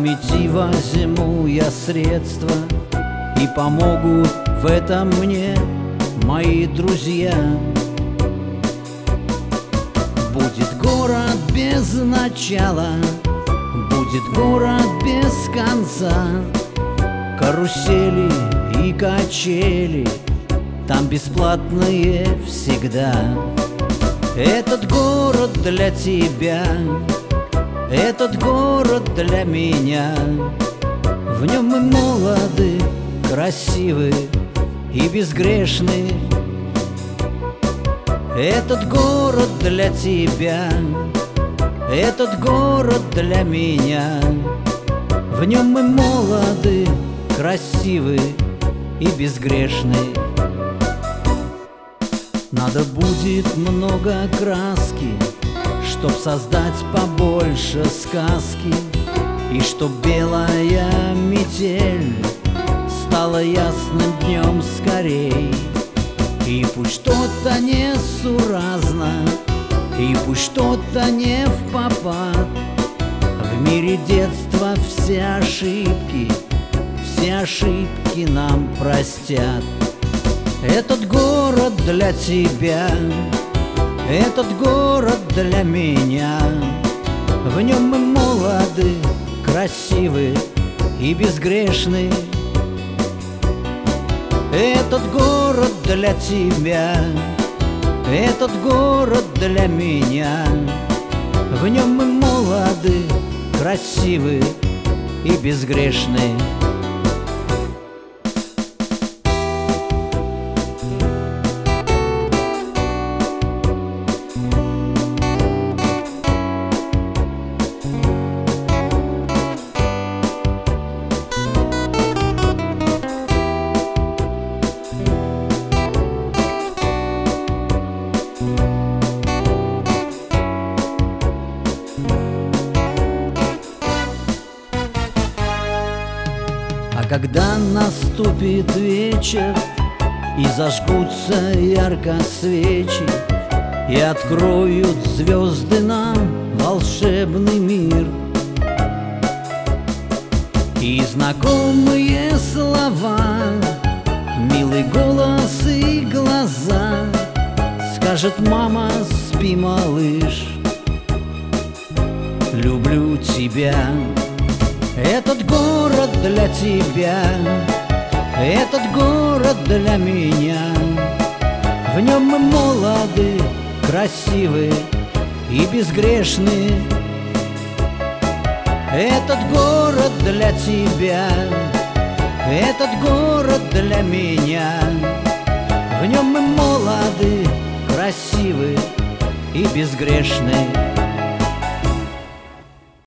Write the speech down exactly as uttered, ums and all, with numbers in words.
памяти возьму я средства, и помогут в этом мне мои друзья. Будет город без начала, будет город без конца, карусели и качели там бесплатные всегда. Этот город для тебя, этот город для меня. В нем мы молоды, красивы и безгрешны. Этот город для тебя, этот город для меня. В нем мы молоды, красивы и безгрешны. Надо будет много краски, чтоб создать побольше сказки, и чтоб белая метель стала ясным днем скорей. И пусть что-то несуразно, и пусть что-то не впопад, в мире детства все ошибки, все ошибки нам простят. Этот город для тебя, этот город для меня. В нем мы молоды, красивы и безгрешны. Этот город для тебя, этот город для меня. В нем мы молоды, красивы и безгрешны. А когда наступит вечер и зажгутся ярко свечи, и откроют звезды нам волшебный мир, и знакомые слова, милый голос и глаза, скажет: мама, спи, малыш, люблю тебя. Этот город для тебя, этот город для меня. В нем мы молоды, красивы и безгрешны. Этот город для тебя, этот город для меня. В нем мы молоды, красивы и безгрешны.